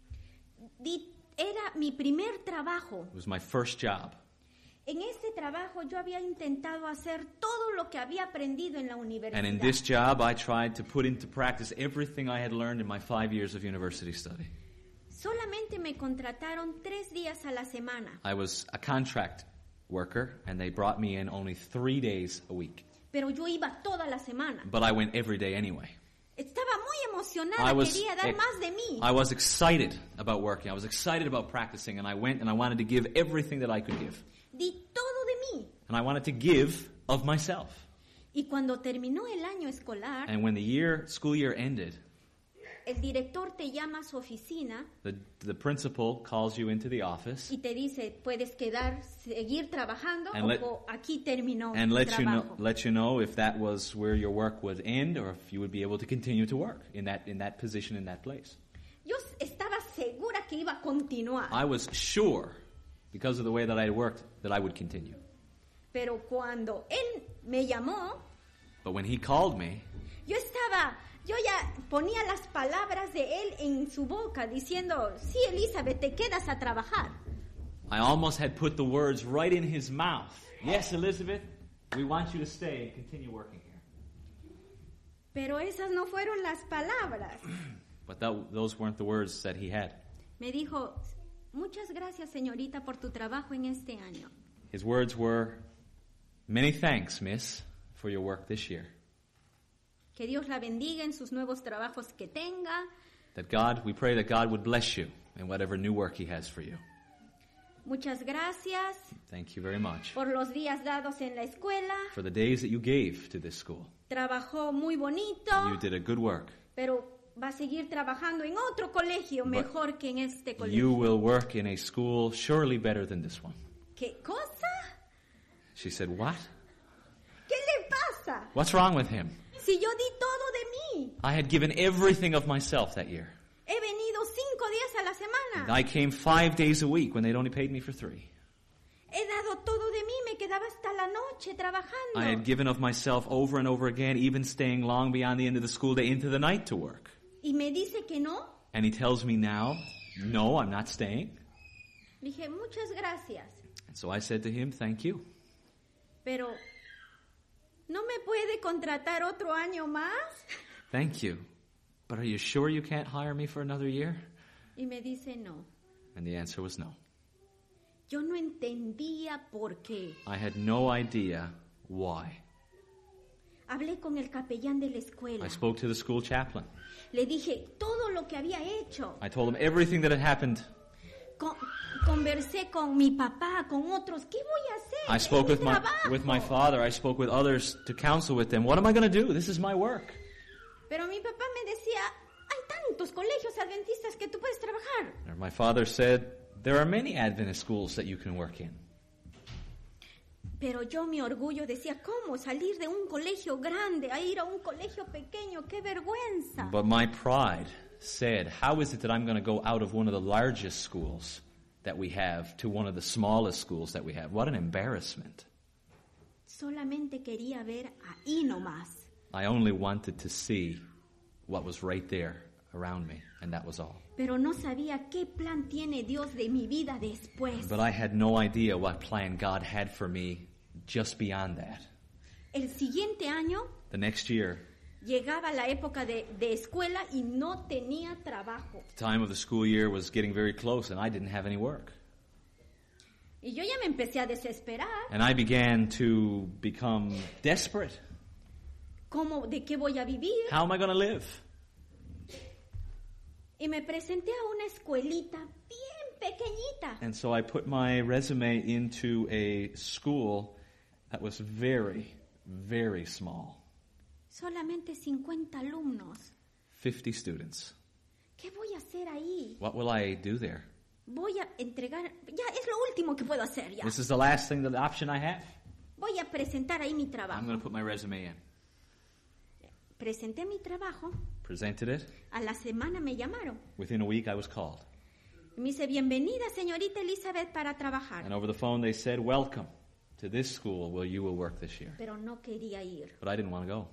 S1: Di- Era mi primer trabajo.
S2: It was my first job.
S1: En este trabajo yo había intentado hacer todo lo que había aprendido en la universidad.
S2: And in this job, I tried to put into practice everything I had learned in my five years of university study.
S1: Solamente me contrataron tres días a la semana,
S2: I was a contract worker, and they brought me in only three days a week.
S1: pero yo iba toda la semana.
S2: But I went every day anyway.
S1: Estaba muy
S2: I
S1: emocionada,
S2: was,
S1: quería dar
S2: ex-
S1: más de mí.
S2: I was excited about working. I was excited about practicing, and I went and I wanted to give everything that I could give.
S1: Di todo de mí.
S2: And I wanted to give of myself.
S1: Y cuando terminó el año escolar,
S2: And when the year, school year ended,
S1: el director te llama a su oficina
S2: the, the principal calls you into the office
S1: y te dice, puedes quedar, seguir trabajando
S2: And
S1: o,
S2: let-
S1: o aquí terminó
S2: and
S1: tu
S2: let you know,
S1: trabajo.
S2: let you know if that was where your work would end or if you would be able to continue to work in that, in that position, in that place.
S1: Yo estaba segura que iba a continuar,
S2: I was sure, because of the way that I worked, that I would continue.
S1: pero cuando él me llamó,
S2: But when he called me,
S1: yo estaba, yo ya ponía las palabras de él en su boca diciendo, sí, Elizabeth, te quedas a trabajar.
S2: I almost had put the words right in his mouth. Yes, Elizabeth, we want you to stay and continue working here.
S1: Pero esas no fueron las palabras.
S2: But that, those weren't the words that he had.
S1: Me dijo, muchas gracias, señorita, por tu trabajo en este año.
S2: His words were, many thanks, miss, for your work this year.
S1: Que Dios la bendiga en sus nuevos trabajos que tenga.
S2: That God, we pray that God would bless you in whatever new work he has for you.
S1: Muchas gracias.
S2: Thank you very much.
S1: Por los días dados en la escuela.
S2: For the days that you gave to this school.
S1: Trabajó muy bonito.
S2: You did a good work.
S1: Pero va a seguir trabajando en otro colegio mejor But que en este colegio.
S2: You will work in a school surely better than this one.
S1: ¿Qué cosa?
S2: She said, what?
S1: ¿Qué le pasa?
S2: What's wrong with him?
S1: Si yo di todo de mí.
S2: I had given everything of myself that year.
S1: He venido cinco días a la semana.
S2: I came five days a week when they'd only paid me for three.
S1: He dado todo de mí, me quedaba hasta la noche trabajando.
S2: I had given of myself over and over again, even staying long beyond the end of the school day into the night to work.
S1: Y me dice que no.
S2: And he tells me now, no, I'm not staying.
S1: Dije, muchas gracias.
S2: And so I said to him, thank you.
S1: Pero, ¿no me puede contratar otro año más?
S2: Thank you. But are you sure you can't hire me for another year?
S1: Y me dice no.
S2: And the answer was no.
S1: Yo no entendía por qué.
S2: I had no idea why.
S1: Hablé con el capellán de la escuela.
S2: I spoke to the school chaplain.
S1: Le dije todo lo que había hecho.
S2: I told him everything that had happened.
S1: Con, conversé con mi papá, con otros. ¿Qué voy a hacer?
S2: I spoke
S1: es
S2: with
S1: mi
S2: my,
S1: trabajo.
S2: with my father. I spoke with others to counsel with them. What am I going to do? This is my work.
S1: Pero mi papá me decía, hay tantos colegios adventistas que tú puedes trabajar.
S2: And my father said, there are many Adventist schools that you can work in.
S1: Pero yo, mi orgullo, decía, ¿cómo salir de un colegio grande a ir a un colegio pequeño? ¡Qué vergüenza!
S2: But my pride said, how is it that I'm going to go out of one of the largest schools that we have to one of the smallest schools that we have? What an embarrassment.
S1: Solamente quería ver ahí nomás.
S2: I only wanted to see what was right there around me, and that was all.
S1: Pero no sabía qué plan tiene Dios de mi vida después.
S2: But I had no idea what plan God had for me just beyond that.
S1: El siguiente año,
S2: The next year,
S1: llegaba la época de, de escuela y no tenía trabajo.
S2: the time of the school year was getting very close, and I didn't have any work.
S1: Y yo ya me empecé a desesperar.
S2: And I began to become desperate.
S1: ¿Cómo, de qué voy a vivir?
S2: How am I going to live?
S1: Y me presenté a una escuelita bien pequeñita.
S2: And so I put my resume into a school that was very, very small.
S1: Solamente cincuenta alumnos.
S2: fifty students.
S1: ¿Qué voy a hacer ahí?
S2: What will I do there?
S1: Voy a entregar, ya es lo último que puedo hacer ya.
S2: This is the last thing, the option I have.
S1: Voy a presentar ahí mi trabajo.
S2: I'm going to put my resume in.
S1: Presenté mi trabajo.
S2: Presented it.
S1: A la semana me llamaron.
S2: Within a week I was called.
S1: Me dice, bienvenida señorita Elizabeth para trabajar.
S2: And over the phone they said, welcome to this school where you will work this year.
S1: Pero no quería ir.
S2: But I didn't want to go.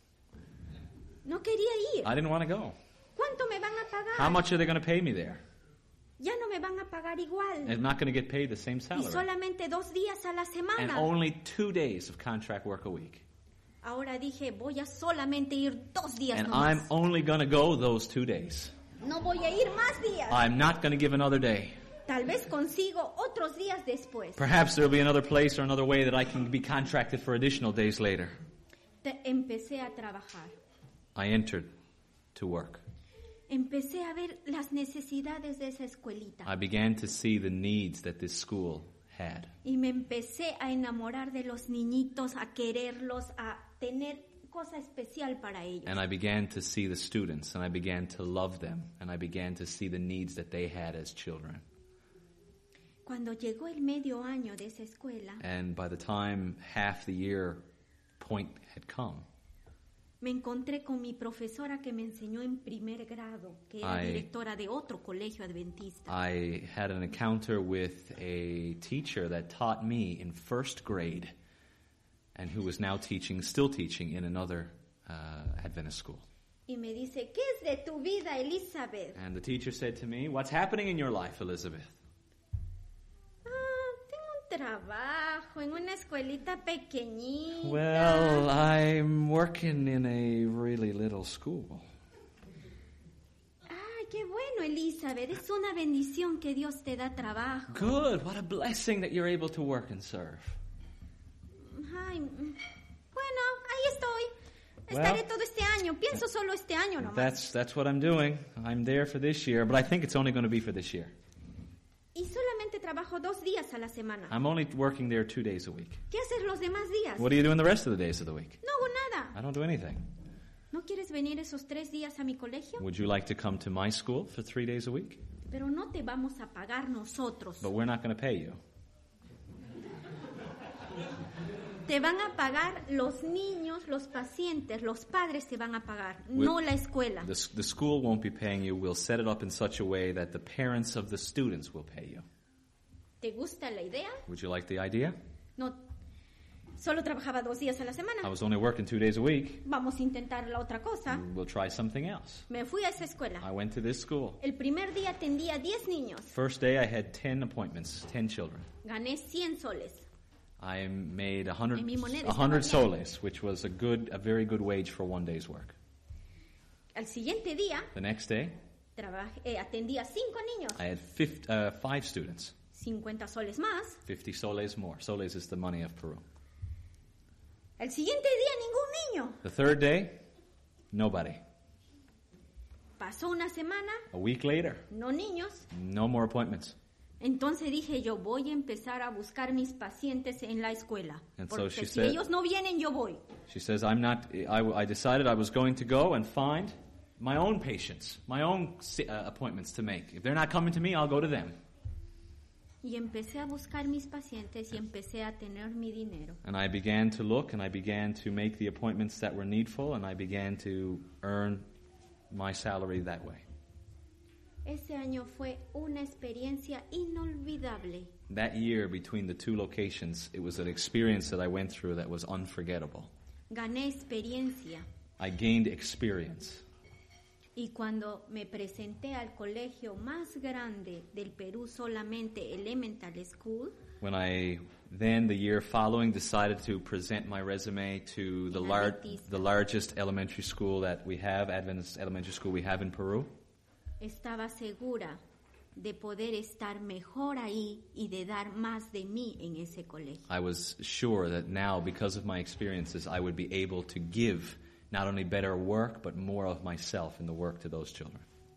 S1: No quería ir.
S2: I didn't want to go.
S1: ¿Cuánto me van a pagar?
S2: How much are they going to pay me there?
S1: Ya no me van a pagar igual.
S2: I'm not going to get paid the same
S1: Y
S2: salary.
S1: solamente dos días a la
S2: And
S1: semana.
S2: only two days of contract work a week.
S1: Ahora dije, voy a solamente ir dos días
S2: And
S1: nomás.
S2: I'm only going to go those two days.
S1: No voy a ir más días.
S2: I'm not going to give another day.
S1: Tal vez consigo otros días después.
S2: Perhaps there'll be another place or another way that I can be contracted for additional days later.
S1: Te- empecé a trabajar.
S2: I entered to work.
S1: Empecé a ver las necesidades de esa escuelita.
S2: I began to see the needs that this school had.
S1: Y me empecé a enamorar de los niñitos, a quererlos, a tener cosa especial para ellos.
S2: And I began to see the students, and I began to love them, and I began to see the needs that they had as children.
S1: Cuando llegó el medio año de esa escuela,
S2: And by the time half the year point had come,
S1: me encontré con mi profesora que me enseñó en primer grado, que era
S2: Ay.
S1: directora de otro colegio adventista.
S2: I had an encounter with a teacher that taught me in first grade and who was now teaching, still teaching in another uh, Adventist school.
S1: Y me dice, ¿qué es de tu vida, Elizabeth?
S2: And the teacher said to me, what's happening in your life, Elizabeth?
S1: Ah, tengo un trabajo en una escuelita pequeñita.
S2: Well, I'm working in a really little school.
S1: Ay, qué bueno, Elizabeth. Es una bendición que Dios te da trabajo.
S2: Good. What a blessing that you're able to work and serve.
S1: Ay, bueno, ahí estoy. Estaré
S2: Well,
S1: todo este año. Pienso solo este año nomás.
S2: That's that's what I'm doing. I'm there for this year, but I think it's only going to be for this year.
S1: Y solamente trabajo dos días a la semana.
S2: I'm only working there two days a week.
S1: ¿Qué haces los demás días?
S2: What are you doing the rest of the days of the week?
S1: No hago nada.
S2: I don't do anything.
S1: ¿No quieres venir esos tres días a mi colegio?
S2: Would you like to come to my school for three days a week?
S1: Pero no te vamos a pagar nosotros.
S2: But we're not going to pay you.
S1: Te van a pagar los niños, los pacientes, los padres te van a pagar,
S2: We-
S1: no la escuela.
S2: The, the school won't be paying you. We'll set it up in such a way that the parents of the students will pay you.
S1: ¿Te gusta la idea?
S2: Would you like the idea?
S1: No, solo trabajaba dos días a la
S2: I
S1: semana.
S2: was only working two days a week.
S1: Vamos a intentar la otra cosa.
S2: We'll try something else.
S1: Me fui a esa escuela.
S2: I went to this school.
S1: El primer día atendía diez niños.
S2: First day I had ten appointments, ten children.
S1: Gané cien soles.
S2: I made a hundred,
S1: En mi moneda
S2: a hundred
S1: estaba
S2: soles, which was a good, a very good wage for one day's work.
S1: Al siguiente día
S2: The next day,
S1: trabajé, eh, atendía cinco niños.
S2: I had fifty, uh, five students,
S1: cincuenta soles más.
S2: fifty soles more. Soles is the money of Peru.
S1: Al siguiente día ningún niño.
S2: The third day, nobody.
S1: Pasó una semana,
S2: A week later,
S1: no niños.
S2: no more appointments.
S1: Entonces dije yo, voy a empezar a buscar mis pacientes en la escuela.
S2: And so
S1: Porque
S2: she
S1: si
S2: said-
S1: ellos no vienen, yo voy.
S2: She says, I'm not, I, I decided I was going to go and find my own patients, my own uh, appointments to make. If they're not coming to me, I'll go to them.
S1: Y empecé a buscar mis pacientes y empecé a tener mi dinero.
S2: And I began to look and I began to make the appointments that were needful and I began to earn my salary that way.
S1: Ese año fue una experiencia inolvidable.
S2: That year between the two locations, it was an experience that I went through that was unforgettable.
S1: Gané experiencia.
S2: I gained experience.
S1: Y cuando me presenté al colegio más grande del Perú, solamente Elemental School,
S2: When I then, the year following, decided to present my resume to the, lar-
S1: Adventista.
S2: the largest elementary school that we have, Adventist elementary school we have in Peru,
S1: estaba segura de poder estar mejor ahí y de dar más de mí en ese colegio.
S2: I was sure that now, because of my experiences, I would be able to give not only better work, but more of myself in the work to those children.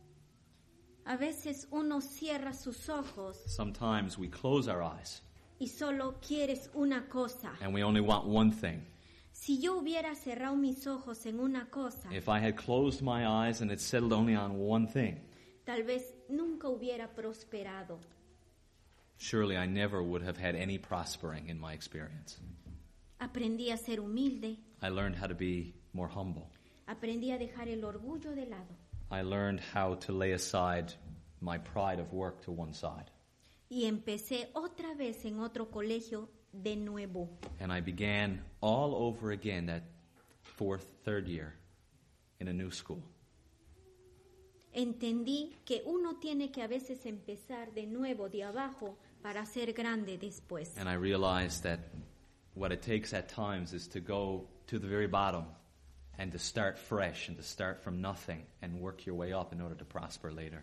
S1: A veces uno cierra sus ojos
S2: Sometimes we close our eyes
S1: y solo quieres una cosa.
S2: and we only want one thing.
S1: Si yo hubiera cerrado mis ojos en una cosa,
S2: If I had closed my eyes and it settled only on one thing,
S1: tal vez nunca hubiera prosperado.
S2: surely I never would have had any prospering in my experience.
S1: Aprendí a ser humilde,
S2: I learned how to be more humble.
S1: aprendí a dejar el orgullo de lado
S2: I learned how to lay aside my pride of work to one side.
S1: y empecé otra vez en otro colegio de nuevo.
S2: And I began all over again that fourth, third year in a new school.
S1: Entendí que uno tiene que a veces empezar de nuevo de abajo para ser grande después.
S2: And I realized that what it takes at times is to go to the very bottom and to start fresh and to start from nothing and work your way up in order to prosper later.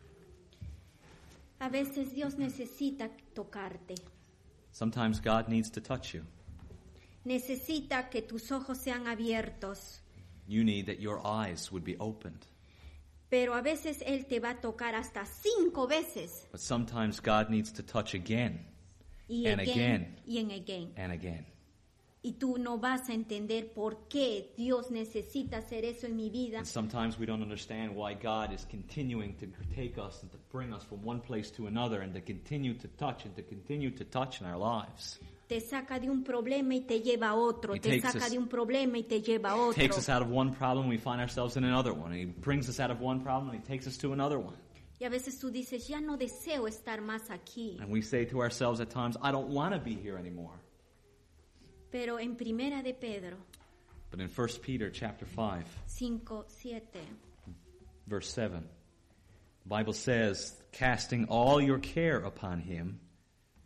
S1: A veces Dios necesita tocarte.
S2: Sometimes God needs to touch you.
S1: Necesita que tus ojos sean abiertos.
S2: You need that your eyes would be opened.
S1: Pero a veces Él te va a tocar hasta cinco veces.
S2: But sometimes God needs to touch again
S1: Y
S2: And
S1: again,
S2: again.
S1: y en again.
S2: and again.
S1: Y tú no vas a entender por qué Dios necesita hacer eso en mi vida.
S2: And sometimes we don't understand why God is continuing to take us and to bring us from one place to another and to continue to touch and to continue to touch in our lives.
S1: Te saca de un problema y te lleva a otro.
S2: He
S1: Te
S2: takes
S1: saca
S2: us-
S1: de un problema y te lleva a otro.
S2: Takes us out of one problem, we find ourselves in another one. He brings us out of one problem, and He takes us to another one.
S1: Y a veces tú dices, ya no deseo estar más aquí.
S2: And we say to ourselves at times, I don't want to be here anymore.
S1: Pero en Primera de Pedro
S2: But in First Peter chapter five,
S1: cinco, siete,
S2: verse seven, the Bible says, casting all your care upon Him,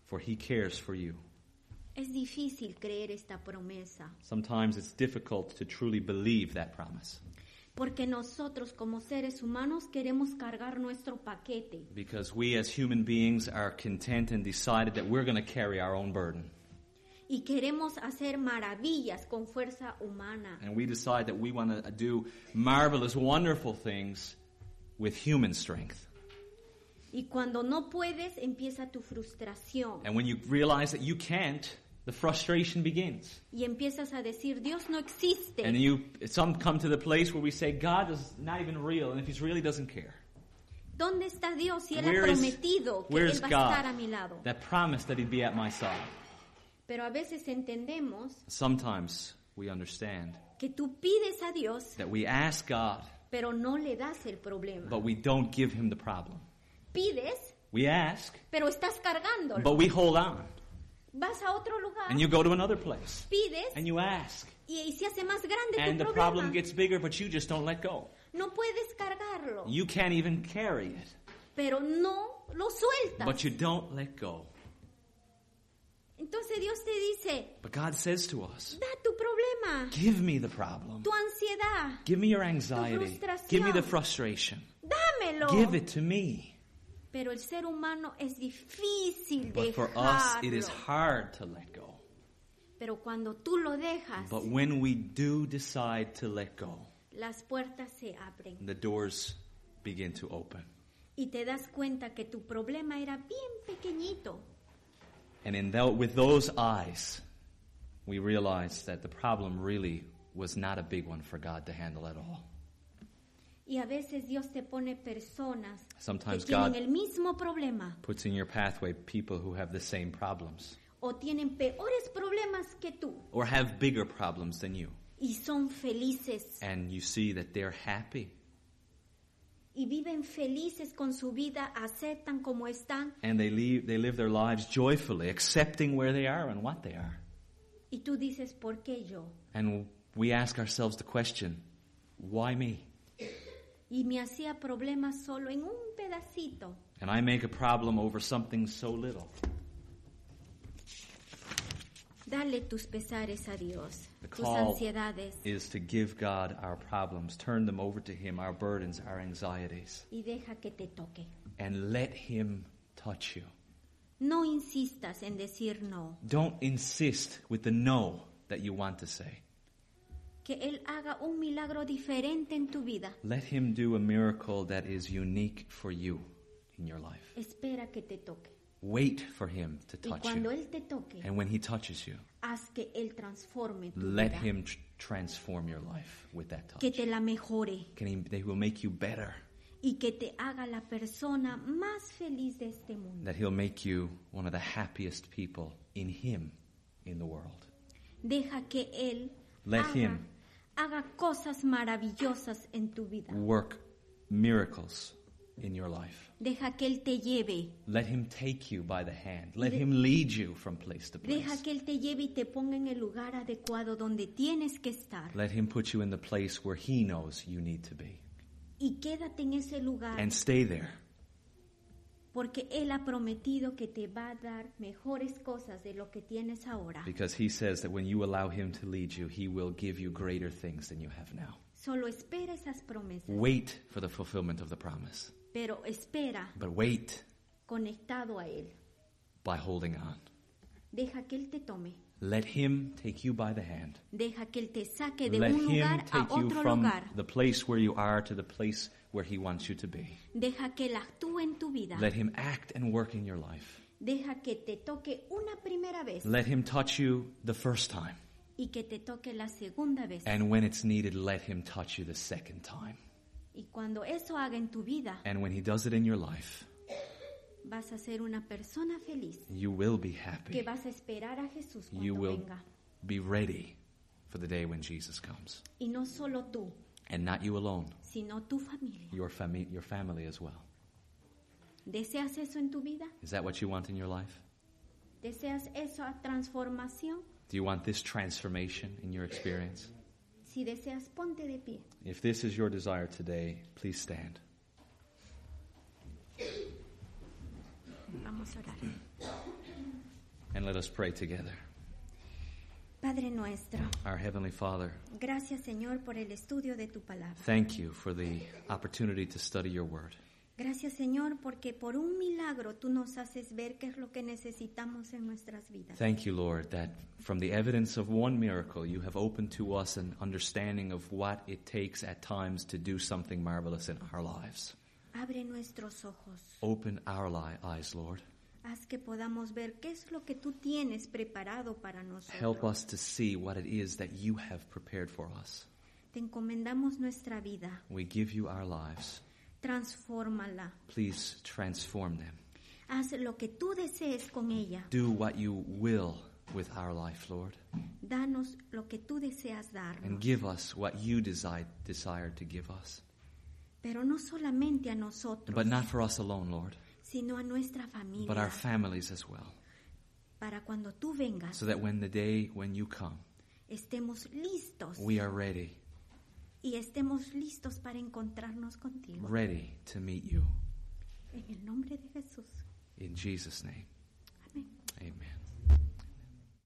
S2: for he cares for you.
S1: Es difícil creer esta promesa,
S2: Sometimes it's difficult to truly believe that promise
S1: porque nosotros como seres humanos queremos cargar nuestro paquete.
S2: because we as human beings are content and decided that we're going to carry our own burden.
S1: Y queremos hacer maravillas con fuerza humana.
S2: And we decide that we want to do marvelous, wonderful things with human strength.
S1: Y cuando no puedes, empieza tu frustración.
S2: And when you realize that you can't, the frustration begins.
S1: Y empiezas a decir, Dios no existe.
S2: And you, some come to the place where we say, God is not even real, and if He really doesn't care.
S1: ¿Dónde está Dios si Él
S2: Where
S1: ha
S2: is-
S1: prometido que
S2: where
S1: Él
S2: is
S1: va a
S2: God?
S1: estar a mi lado?
S2: That promise that He'd be at my side.
S1: Pero a veces entendemos
S2: Sometimes we understand
S1: que tú pides a Dios,
S2: that we ask God,
S1: pero no le das el problema.
S2: but we don't give Him the problem.
S1: Pides,
S2: We ask,
S1: pero estás cargándolo.
S2: but we hold on.
S1: Vas a otro lugar,
S2: And you go to another place,
S1: pides,
S2: and you ask.
S1: y, y se hace más grande
S2: And
S1: tu
S2: the
S1: problema.
S2: problem gets bigger, but you just don't let go.
S1: No puedes cargarlo,
S2: You can't even carry it,
S1: pero no lo sueltas.
S2: but you don't let go.
S1: Entonces Dios te dice,
S2: But God says to us,
S1: da tu problema,
S2: give me the problem.
S1: tu ansiedad,
S2: Give me your anxiety. Give me the frustration.
S1: dámelo.
S2: Give it to me.
S1: Pero el ser humano es difícil
S2: But for us, it is
S1: dejarlo.
S2: hard to let go.
S1: Pero cuando tú lo dejas,
S2: But when we do decide to let go,
S1: las puertas se abren
S2: the doors begin to open.
S1: y te das cuenta que tu problema era bien pequeñito.
S2: And in tho- with those eyes, we realize that the problem really was not a big one for God to handle at all.
S1: Y a veces Dios te pone personas
S2: Sometimes
S1: que tienen
S2: God
S1: el mismo problema
S2: puts in your pathway people who have the same problems
S1: o tienen peores problemas que tú
S2: or have bigger problems than you.
S1: y son felices
S2: And you see that they're happy
S1: y viven felices con su vida, aceptan como están
S2: and they live, they live their lives joyfully, accepting where they are and what they are.
S1: y tú dices, ¿por qué yo?
S2: And we ask ourselves the question, why me?
S1: Y me hacía problemas solo en un pedacito.
S2: And I make a problem over something so little.
S1: Dale tus pesares a Dios,
S2: The
S1: tus
S2: call
S1: ansiedades
S2: is to give God our problems, turn them over to Him, our burdens, our anxieties,
S1: y deja que te toque.
S2: and let Him touch you.
S1: No insistas en decir no.
S2: Don't insist with the no that you want to say.
S1: Que Él haga un milagro diferente en tu vida.
S2: Let Him do a miracle that is unique for you in your life.
S1: Espera que te toque.
S2: Wait for Him to
S1: Y
S2: touch
S1: cuando
S2: you.
S1: Él te toque,
S2: And when He touches you,
S1: haz que Él transforme tu
S2: let
S1: vida.
S2: Him tr- transform your life with that touch.
S1: Que te la mejore.
S2: Can he, they will make you better.
S1: Y que te haga la persona más feliz de este mundo.
S2: That He'll make you one of the happiest people in Him in the world.
S1: Deja que Él
S2: Let
S1: haga,
S2: Him
S1: haga cosas maravillosas en tu vida.
S2: work miracles in your life.
S1: Deja que Él te lleve.
S2: Let Him take you by the hand. Let
S1: De-
S2: Him lead you from place to place.
S1: Deja que Él te lleve y te ponga en el lugar adecuado donde tienes que estar.
S2: Let Him put you in the place where He knows you need to be.
S1: Y quédate en ese lugar.
S2: And stay there.
S1: Porque Él ha prometido que te va a dar mejores cosas de lo que tienes ahora.
S2: Because He says that when you allow Him to lead you, He will give you greater things than you have now.
S1: Solo espera esas promesas.
S2: Wait for the fulfillment of the promise.
S1: Pero espera
S2: But wait
S1: conectado a Él.
S2: by holding on.
S1: Deja que Él te tome.
S2: Let Him take you by the hand.
S1: Deja que Él te saque de
S2: Let
S1: un
S2: Him
S1: lugar a
S2: take you
S1: otro
S2: from
S1: lugar.
S2: the place where you are to the place where He wants you to be.
S1: Deja que Él actúe en tu vida.
S2: Let Him act and work in your life.
S1: Deja que te toque una primera vez
S2: Let Him touch you the first time.
S1: y que te toque la segunda vez.
S2: And when it's needed, let Him touch you the second time.
S1: Y cuando eso haga en tu vida,
S2: And when He does it in your life,
S1: vas a ser una persona feliz
S2: you will be
S1: que
S2: happy.
S1: vas a esperar a Jesús
S2: You
S1: cuando
S2: will
S1: venga.
S2: be ready for the day when Jesus comes.
S1: Y no solo tú,
S2: And not you alone,
S1: sino tu familia.
S2: your, fami- your family as well.
S1: ¿Deseas eso en tu vida?
S2: Is that what you want in your life?
S1: ¿Deseas esa transformación?
S2: Do you want this transformation in your experience?
S1: Si deseas, ponte de pie.
S2: If this is your desire today, please stand.
S1: Vamos a orar.
S2: And let us pray together.
S1: Padre nuestro,
S2: Our Heavenly Father,
S1: gracias Señor por el estudio de tu palabra.
S2: thank you for the opportunity to study your word.
S1: Gracias Señor porque por un milagro tú nos haces ver qué es lo que necesitamos en nuestras vidas.
S2: Thank you, Lord, that from the evidence of one miracle, you have opened to us an understanding of what it takes at times to do something marvelous in our lives.
S1: Abre nuestros ojos.
S2: Open our li- eyes, Lord.
S1: Haz que podamos ver qué es lo que tú tienes preparado para nosotros.
S2: Help us to see what it is that you have prepared for us.
S1: Te encomendamos nuestra vida.
S2: We give you our lives.
S1: Transfórmala.
S2: Please transform them.
S1: Haz lo que tú desees con ella.
S2: Do what you will with our life, Lord.
S1: Danos lo que tú deseas
S2: And
S1: darnos.
S2: give us what you desire, desire to give us.
S1: Pero no solamente a nosotros,
S2: But not for us alone, Lord,
S1: sino a nuestra familia.
S2: but our families as well.
S1: Para cuando tú vengas,
S2: So that when the day when you come,
S1: estemos listos.
S2: we are ready,
S1: Y estemos listos para encontrarnos contigo.
S2: ready to meet you.
S1: En el nombre de Jesús.
S2: In Jesus' name,
S1: Amén.
S2: amen.